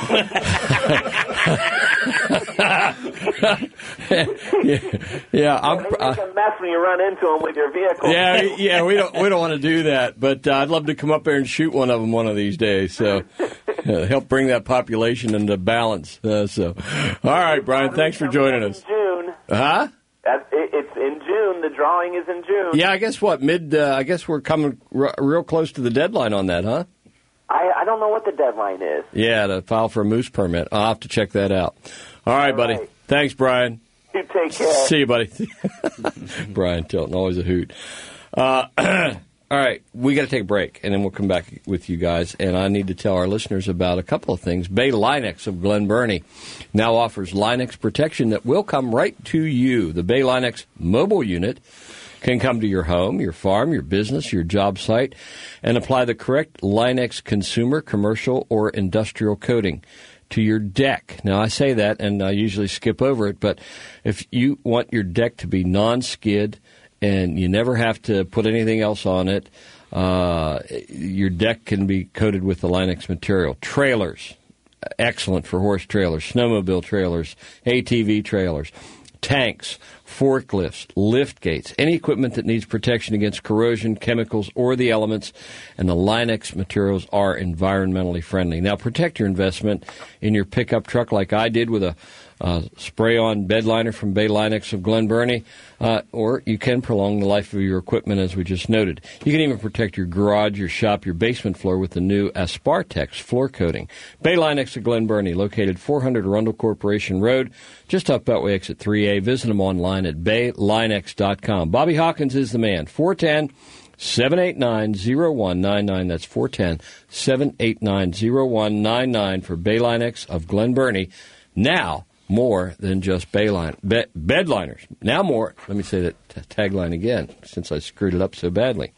yeah, yeah, I'm, They make uh, a mess when you run into them with your vehicle. yeah, yeah. We don't we don't want to do that, but uh, I'd love to come up there and shoot one of them one of these days. So uh, help bring that population into balance. Uh, so, all right, Brian, thanks for joining us. June. Huh? That, it, it's in June. The drawing is in June. Yeah, I guess what mid. Uh, I guess we're coming r- real close to the deadline on that, huh? I, I don't know what the deadline is. Yeah, to file for a moose permit. I'll have to check that out. All right, All buddy. right. Thanks, Brian. You take care. See you, buddy. Brian Tilton, always a hoot. Uh, all right, we got to take a break, and then we'll come back with you guys. And I need to tell our listeners about a couple of things. Bay Linex of Glen Burnie now offers Linex protection that will come right to you. The Bay Linex mobile unit can come to your home, your farm, your business, your job site, and apply the correct Linex consumer, commercial, or industrial coating to your deck. Now, I say that, and I usually skip over it, but if you want your deck to be non-skid and you never have to put anything else on it, uh, your deck can be coated with the Linex material. Trailers, excellent for horse trailers, snowmobile trailers, A T V trailers, tanks, forklifts, lift gates, any equipment that needs protection against corrosion, chemicals, or the elements, and the Linex materials are environmentally friendly. Now, protect your investment in your pickup truck like I did with a uh, spray-on bed liner from Bay Linex of Glen Burnie, uh, or you can prolong the life of your equipment, as we just noted. You can even protect your garage, your shop, your basement floor with the new Aspartex floor coating. Bay Linex of Glen Burnie, located four hundred Arundel Corporation Road, just off Beltway Exit three A. Visit them online at bay linex dot com. Bobby Hawkins is the man. four one zero, seven eight nine, zero one nine nine. That's four one zero, seven eight nine, zero one nine nine for Bay Linex of Glen Burnie. Now, more than just bay line, be, bed liners. Now more, let me say that t- tagline again, since I screwed it up so badly.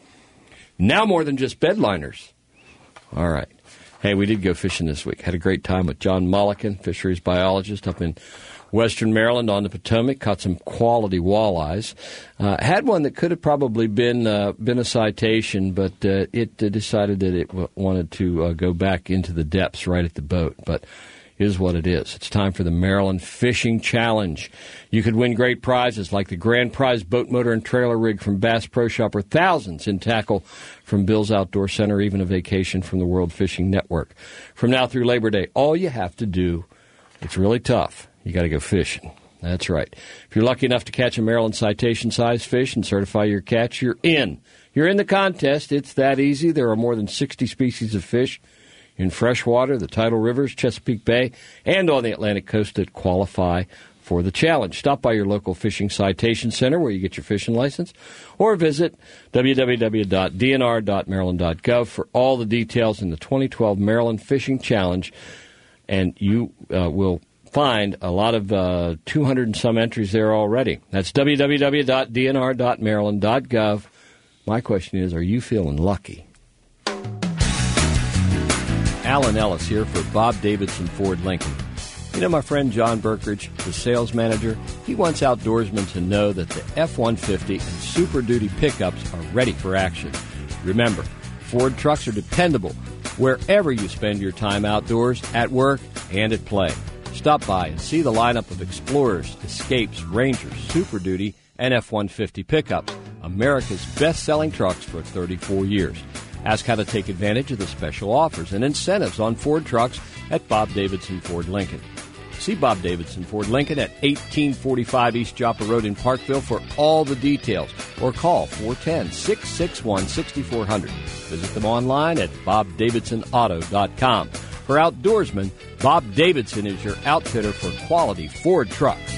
Now more than just bed liners. All right. Hey, we did go fishing this week. Had a great time with John Mollican, fisheries biologist up in Western Maryland on the Potomac. Caught some quality walleyes. Uh, had one that could have probably been uh, been a citation, but uh, it uh, decided that it w- wanted to uh, go back into the depths right at the boat. But is what it is. It's time for the Maryland Fishing Challenge. You could win great prizes like the grand prize boat motor and trailer rig from Bass Pro Shop, or thousands in tackle from Bill's Outdoor Center, even a vacation from the World Fishing Network. From now through Labor Day, all you have to do, it's really tough, you got to go fishing. That's right. If you're lucky enough to catch a Maryland citation-sized fish and certify your catch, you're in. You're in the contest. It's that easy. There are more than sixty species of fish in freshwater, the tidal rivers, Chesapeake Bay, and on the Atlantic coast that qualify for the challenge. Stop by your local fishing citation center where you get your fishing license, or visit w w w dot d n r dot maryland dot gov for all the details in the twenty twelve Maryland Fishing Challenge, and you uh, will find a lot of uh, two hundred and some entries there already. That's w w w dot d n r dot maryland dot gov. My question is, are you feeling lucky? Alan Ellis here for Bob Davidson Ford Lincoln. You know my friend John Berkridge, the sales manager? He wants outdoorsmen to know that the F one fifty and Super Duty pickups are ready for action. Remember, Ford trucks are dependable wherever you spend your time outdoors, at work, and at play. Stop by and see the lineup of Explorers, Escapes, Rangers, Super Duty, and F one fifty pickups, America's best-selling trucks for thirty-four years. Ask how to take advantage of the special offers and incentives on Ford trucks at Bob Davidson Ford Lincoln. See Bob Davidson Ford Lincoln at eighteen forty-five East Joppa Road in Parkville for all the details, or call four one zero, six six one, six four zero zero. Visit them online at bob davidson auto dot com. For outdoorsmen, Bob Davidson is your outfitter for quality Ford trucks.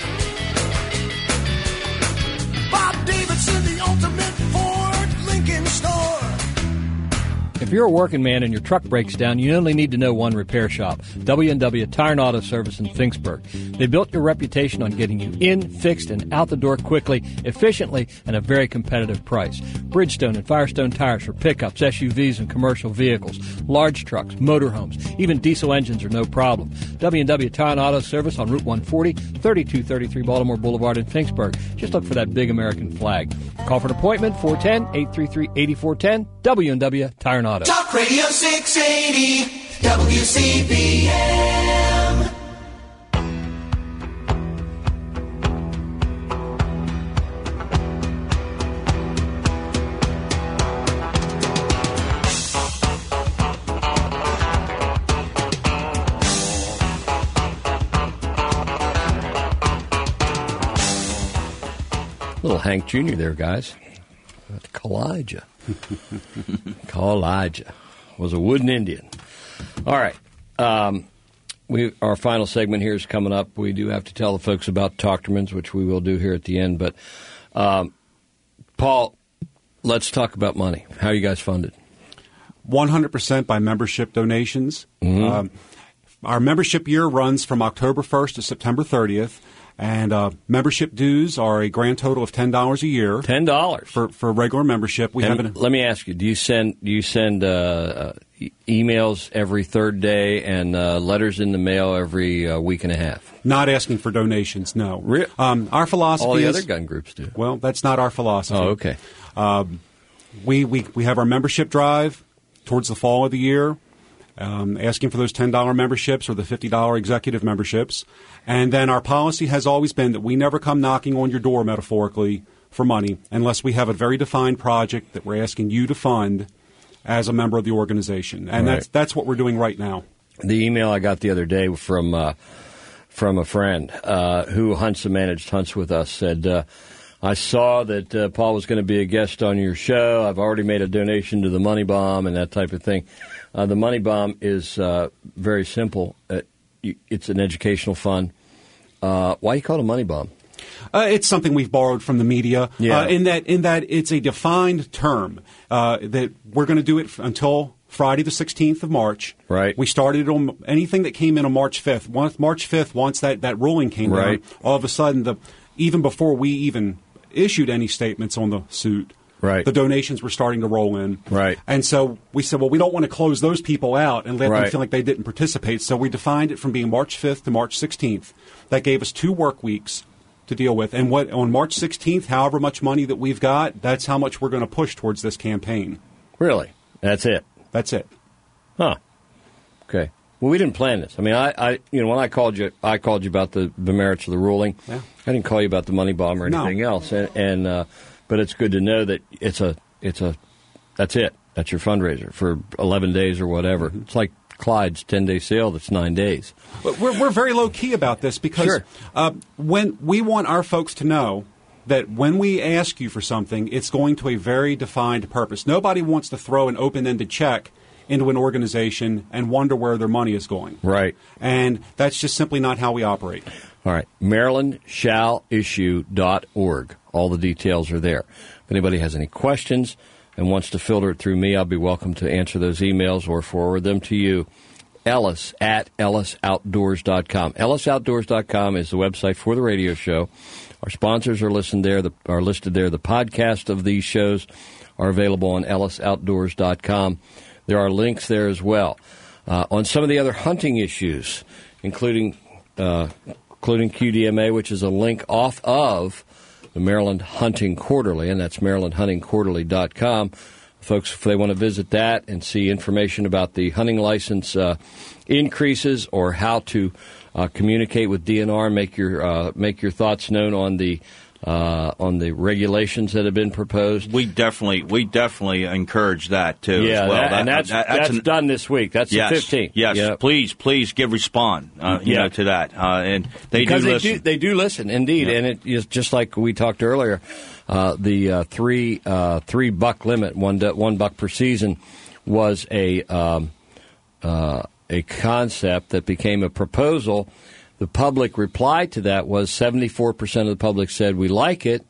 Bob Davidson, the ultimate Ford Lincoln store. If you're a working man and your truck breaks down, you only need to know one repair shop, W and W Tire and Auto Service in Finksburg. They built your reputation on getting you in, fixed, and out the door quickly, efficiently, and a very competitive price. Bridgestone and Firestone tires for pickups, S U Vs, and commercial vehicles, large trucks, motorhomes, even diesel engines are no problem. W and W Tire and Auto Service on Route one forty, thirty-two thirty-three Baltimore Boulevard in Finksburg. Just look for that big American flag. Call for an appointment, four one zero, eight three three, eight four one zero, W and W Tire and Auto. Talk Radio six eighty, W C B M. Little Hank Junior there, guys. Kalijah. Kalijah was a wooden Indian. All right. Um, we our final segment here is coming up. We do have to tell the folks about Talktermans, which we will do here at the end. But, um, Paul, let's talk about money. How are you guys funded? one hundred percent by membership donations. Mm-hmm. Um, our membership year runs from October first to September thirtieth. And uh, membership dues are a grand total of ten dollars a year. Ten dollars for for regular membership. We and have an, let me ask you: Do you send do you send uh, uh, e- emails every third day and uh, letters in the mail every uh, week and a half? Not asking for donations, no. Re- um, our philosophy all the is, other gun groups do. Well, that's not our philosophy. Oh, okay. Um, we we we have our membership drive towards the fall of the year. Um, asking for those ten dollars memberships or the fifty dollars executive memberships. And then our policy has always been that we never come knocking on your door, metaphorically, for money unless we have a very defined project that we're asking you to fund as a member of the organization. And right. that's that's what we're doing right now. The email I got the other day from uh, from a friend uh, who hunts and managed hunts with us said, uh, I saw that uh, Paul was going to be a guest on your show. I've already made a donation to the Money Bomb and that type of thing. Uh, the Money Bomb is uh, very simple. Uh, it's an educational fund. Uh, why do you call it a Money Bomb? Uh, it's something we've borrowed from the media. Yeah. Uh, in that, in that, it's a defined term uh, that we're going to do it f- until Friday the sixteenth of March. Right. We started on anything that came in on March fifth. Once March fifth, once that, that ruling came right. down, all of a sudden, the even before we even issued any statements on the suit. Right. The donations were starting to roll in. Right. And so we said, well, we don't want to close those people out and let right. them feel like they didn't participate. So we defined it from being March fifth to March sixteenth. That gave us two work weeks to deal with. And what on March sixteenth, however much money that we've got, that's how much we're going to push towards this campaign. Really? That's it? That's it. Huh. Okay. Well, we didn't plan this. I mean, I, I you know, when I called you, I called you about the, the merits of the ruling. Yeah. I didn't call you about the Money Bomb or anything no. else. And, and uh, but it's good to know that it's a, it's a, that's it. That's your fundraiser for eleven days or whatever. Mm-hmm. It's like Clyde's ten-day sale that's nine days. But we're, we're very low-key about this because sure. uh, when we want our folks to know that when we ask you for something, it's going to a very defined purpose. Nobody wants to throw an open-ended check into an organization and wonder where their money is going. Right. And that's just simply not how we operate. All right. Maryland shall issue dot org. All the details are there. If anybody has any questions and wants to filter it through me, I'll be welcome to answer those emails or forward them to you. Ellis at ellis outdoors dot com. ellis outdoors dot com is the website for the radio show. Our sponsors are listed there. The, are listed there. The podcast of these shows are available on ellis outdoors dot com. There are links there as well. Uh, on some of the other hunting issues, including uh, including Q D M A, which is a link off of the Maryland Hunting Quarterly, and that's maryland hunting quarterly dot com. folks, if they want to visit that and see information about the hunting license uh, increases or how to uh, communicate with D N R, make your uh, make your thoughts known on the uh, on the regulations that have been proposed. We definitely we definitely encourage that too. Yeah, as well. that, that, and that's that, that's, that's an, done this week. That's yes, the fifteenth. Yes, yep. please, please give respond. Uh, you yeah. know, to that, uh, and they because do they listen. do they do listen indeed, Yeah. and it is just like we talked earlier. Uh, the uh, three uh, three buck limit, one one buck per season, was a um, uh, a concept that became a proposal. The public reply to that was seventy-four percent of the public said we like it,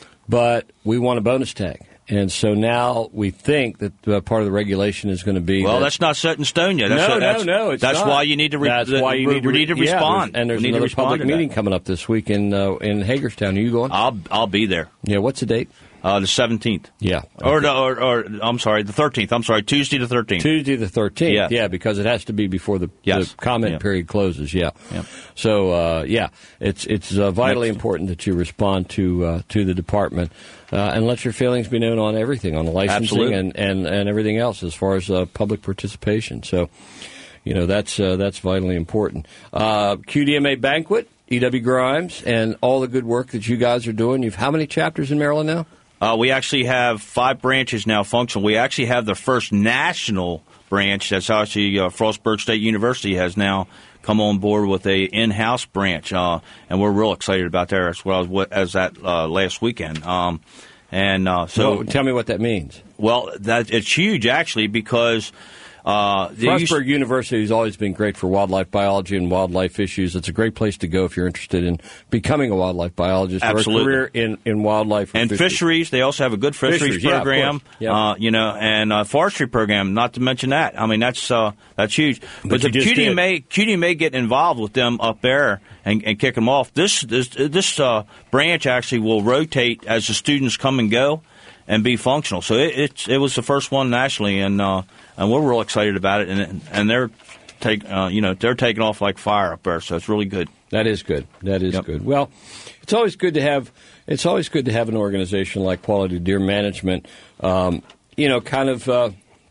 but we want a bonus tag. And so now we think that uh, part of the regulation is going to be. Well, that, that's not set in stone yet. That's no, a, that's, no, no. It's that's not. why you need to. Re- that's why you re- need to, we need to yeah, respond. there's, and there's we need another to public to meeting that. coming up this week in uh, in Hagerstown. Are you going? I'll I'll be there. Yeah. What's the date? Uh, the seventeenth. Yeah. Or, the, or or I'm sorry, the thirteenth. I'm sorry, Tuesday the thirteenth. Tuesday the thirteenth. Yeah. Yeah, because it has to be before the, Yes. the comment Yeah. period closes. Yeah. Yeah. So uh, yeah, it's it's uh, vitally Next. important that you respond to uh, to the department uh, and let your feelings be known on everything, on the licensing Absolutely. and, and, and everything else as far as uh, public participation. So, you know, that's uh, that's vitally important. Uh, Q D M A Banquet, E W Grimes, and all the good work that you guys are doing. You've how many chapters in Maryland now? Uh, we actually have five branches now functional. We actually have the first national branch. That's actually uh, Frostburg State University has now come on board with a in-house branch, uh, and we're real excited about that as well as that uh, last weekend. Um, and uh, so, Well, tell me what that means. well, that it's huge actually because. Uh, they used- Frostburg University has always been great for wildlife biology and wildlife issues. It's a great place to go if you're interested in becoming a wildlife biologist Absolutely. or a career in, in wildlife. or and fisheries. fisheries, they also have a good fisheries, Fisheries, yeah, of program, course. Yeah. uh, you know, and uh, forestry program. Not to mention that. I mean, that's uh, that's huge. But, But the you just Q D M A, Q D M A getting involved with them up there and, and kick them off. This this, this uh, branch actually will rotate as the students come and go and be functional. So it it's, it was the first one nationally, and uh, and we're real excited about it. And and they're take uh, you know they're taking off like fire up there. So it's really good. That is good. That is Yep. good. Well, it's always good to have. It's always good to have an organization like Quality Deer Management. Um, you know, kind of uh,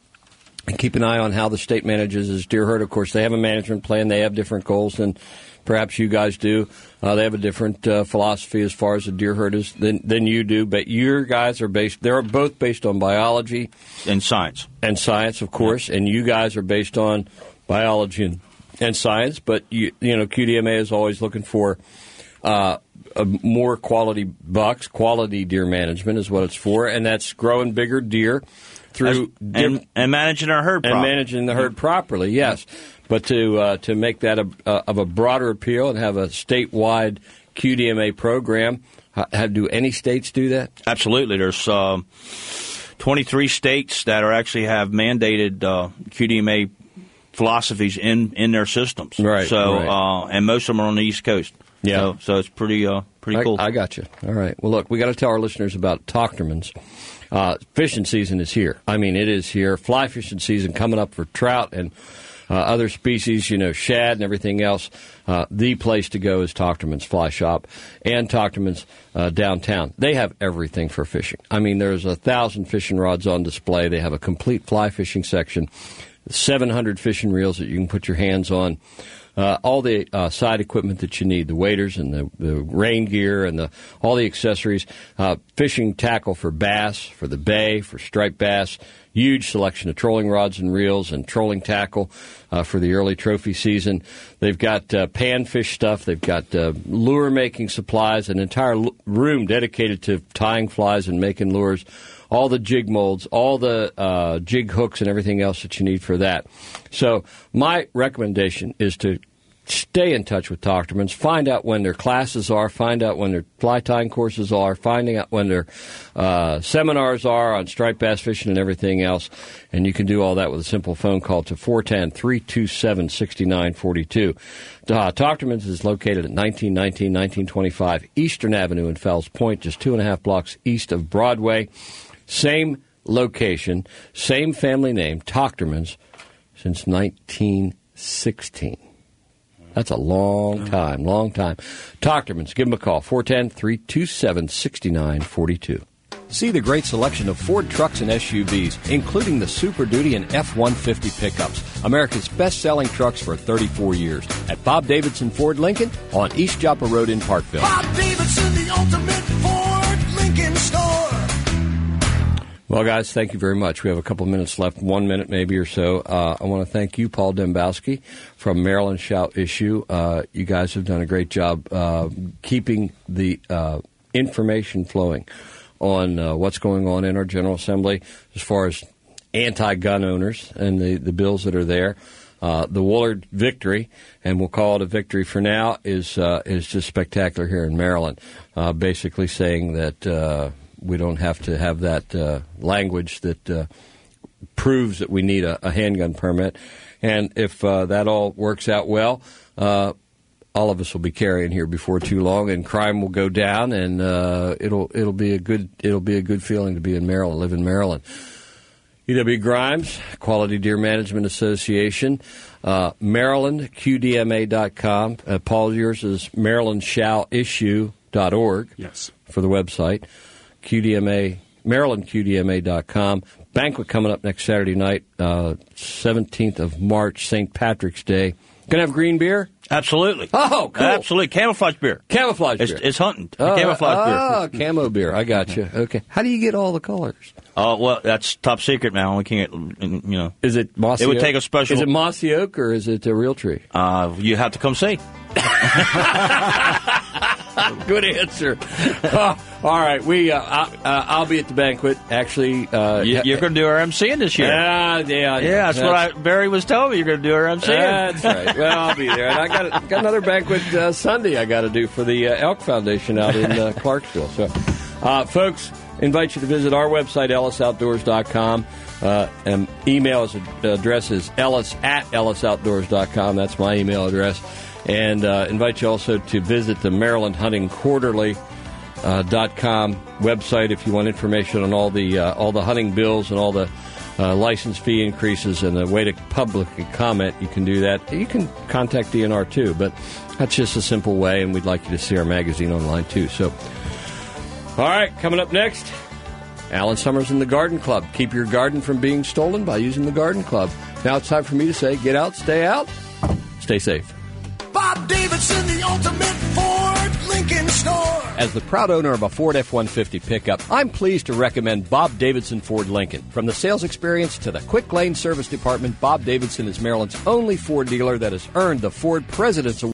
keep an eye on how the state manages its deer herd. Of course, they have a management plan. They have different goals than perhaps you guys do. Uh, they have a different uh, philosophy as far as the deer herd is than, than you do. But your guys are based. They're both based on biology And science. and science, of course. And you guys are based on biology and, and science. But you, you know, Q D M A is always looking for uh, a more quality bucks. Quality deer management is what it's for, and that's growing bigger deer through and, diff- and managing our herd and properly. managing the herd properly. Yes, but to uh, to make that a, uh, of a broader appeal and have a statewide Q D M A program. How, how, do any states do that? Absolutely. There's um, twenty-three states that are actually have mandated uh, Q D M A philosophies in, in their systems. Right, So, right. Uh, and most of them are on the East Coast. Yeah. So, so it's pretty uh, pretty I, cool. I got you. All right. Well, look, we got to tell our listeners about Tochterman's. Uh, fishing season is here. I mean, it is here. Fly fishing season coming up for trout and uh, other species, you know, shad and everything else. Uh, the place to go is Tochterman's Fly Shop and Tochterman's uh, downtown. They have everything for fishing. I mean, there's a thousand fishing rods on display. They have a complete fly fishing section, seven hundred fishing reels that you can put your hands on. Uh, all the uh, side equipment that you need, the waders and the, the rain gear and the all the accessories, uh, fishing tackle for bass, for the bay, for striped bass, huge selection of trolling rods and reels and trolling tackle uh, for the early trophy season. They've got uh, panfish stuff. They've got uh, lure-making supplies, an entire l- room dedicated to tying flies and making lures, all the jig molds, all the uh, jig hooks and everything else that you need for that. So my recommendation is to stay in touch with Tochterman's, find out when their classes are, find out when their fly tying courses are, finding out when their uh, seminars are on striped bass fishing and everything else. And you can do all that with a simple phone call to four one zero, three two seven, six nine four two. Uh, Tochterman's is located at nineteen nineteen, nineteen twenty-five Eastern Avenue in Fells Point, just two and a half blocks east of Broadway. Same location, same family name, Tochterman's, since nineteen sixteen. That's a long time, long time. Tochterman's, give them a call, four one zero, three two seven, six nine four two. See the great selection of Ford trucks and S U Vs, including the Super Duty and F one fifty pickups, America's best-selling trucks for thirty-four years. At Bob Davidson Ford Lincoln on East Joppa Road in Parkville. Bob Davidson, the ultimate Ford Lincoln store. Well, guys, thank you very much. We have a couple minutes left, one minute maybe or so. Uh, I want to thank you, Paul Dembowski, from Maryland Shout Issue. Uh, you guys have done a great job uh, keeping the uh, information flowing on uh, what's going on in our General Assembly as far as anti-gun owners and the, the bills that are there. Uh, the Woolard victory, and we'll call it a victory for now, is uh, is just spectacular here in Maryland, uh, basically saying that uh, we don't have to have that uh, language that uh, proves that we need a, a handgun permit. And if uh, that all works out well, uh, all of us will be carrying here before too long, and crime will go down, and uh, it'll it'll be a good it'll be a good feeling to be in Maryland, live in Maryland. E W. Grimes, Quality Deer Management Association, uh, Maryland Q D M A dot com. Uh, Paul, yours is Maryland Shall Issue dot org. Yes. For the website. Q D M A, Maryland Q D M A dot com. Banquet coming up next Saturday night, uh, seventeenth of March, Saint Patrick's Day. Gonna have green beer? Absolutely. Oh, cool. Absolutely. Camouflage beer. Camouflage it's, beer. It's hunting. Oh, Camouflage beer. Oh, camo beer. I got you. Okay. How do you get all the colors? Oh, uh, well, that's top secret, man. We can't, you know. Is it mossy It would oak? take a special. Is it mossy oak or is it a real tree? Uh, you have to come see. Good answer. Oh, all right, we. Uh, I, uh, I'll be at the banquet. Actually, uh, you, you're going to do our emceeing this year. Yeah, yeah, yeah. That's, that's what I, Barry was telling me. You're going to do our emceeing. That's right. Well, I'll be there. And I got got another banquet uh, Sunday. I got to do for the uh, Elk Foundation out in uh, Clarksville. So, uh, folks, invite you to visit our website, ellis outdoors dot com. Uh, and email us address is ellis at ellis outdoors dot com. That's my email address. And uh, invite you also to visit the Maryland Hunting Quarterly uh, dot com website if you want information on all the uh, all the hunting bills and all the uh, license fee increases and the way to publicly comment. You can do that. You can contact D N R too, but that's just a simple way. And we'd like you to see our magazine online too. So, all right, coming up next, Alan Summers and the Garden Club. Keep your garden from being stolen by using the Garden Club. Now it's time for me to say, get out, stay out, stay safe. Bob Davidson, the ultimate Ford Lincoln store. As the proud owner of a Ford F one fifty pickup, I'm pleased to recommend Bob Davidson Ford Lincoln. From the sales experience to the quick lane service department, Bob Davidson is Maryland's only Ford dealer that has earned the Ford President's Award.